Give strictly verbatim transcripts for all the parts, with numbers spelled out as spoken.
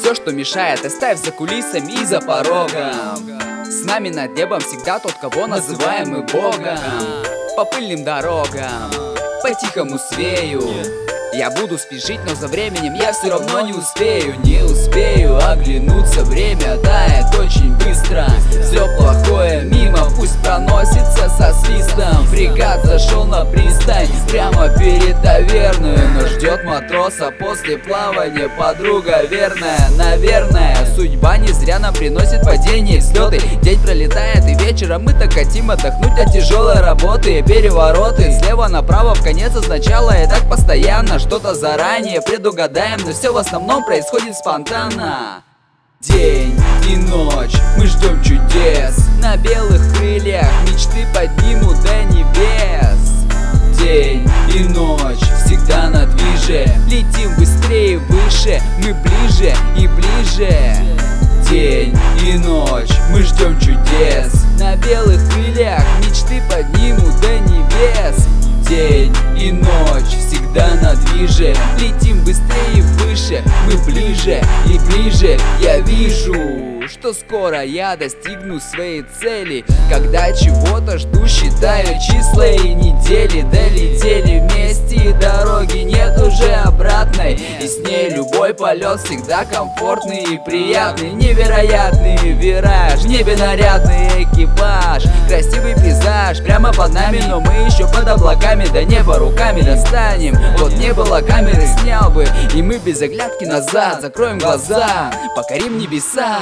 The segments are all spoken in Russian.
все, что мешает, оставь за кулисами и за порогом. С нами над небом всегда тот, кого называем мы Богом. По пыльным дорогам, по тихому свею я буду спешить, но за временем я все равно не успею. Не успею оглянуться, время тает очень быстро. Все плохое мимо пусть проносится со свистом. Фрегат зашел на пристань прямо перед таверной, но ждет матроса после плавания подруга верная. Наверное, судьба не зря нам приносит падения и взлеты. День пролетает и вечером мы так хотим отдохнуть от тяжелой работы. Перевороты слева направо в конец сначала и так постоянно. Что-то заранее предугадаем, но все в основном происходит спонтанно. День и ночь, мы ждем чудес. На белых крыльях мечты поднимут до небес. День и ночь, всегда на движе. Летим быстрее, выше, мы ближе и ближе. День и ночь, мы ждем чудес. На белых крыльях мечты поднимут до небес. День и ночь, всегда на движе. Летим быстрее, выше, мы ближе и ближе. Я вижу, что скоро я достигну своей цели. Когда чего-то жду, считаю числа и недели. Долетели вместе и дороги нет уже обратной. И с ней любой полет всегда комфортный и приятный. Невероятный вираж, в небе нарядный экипаж. Красивый пейзаж прямо под нами, но мы еще под облаками. До неба руками достанем. Вот не было камеры, снял бы, и мы без оглядки назад закроем глаза, покорим небеса.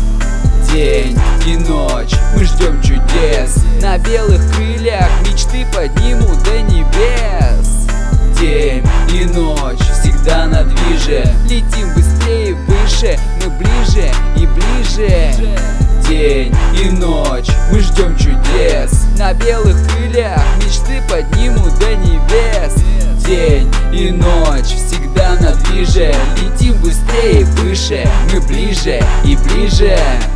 День и ночь, мы ждем чудес. На белых крыльях мечты поднимут до небес. День и ночь, всегда на движе. Летим быстрее, выше, мы ближе и ближе. День и ночь, мы ждем чудес. На белых крыльях мечты поднимут до небес. День и ночь, всегда на движе. Летим быстрее, выше, мы ближе и ближе.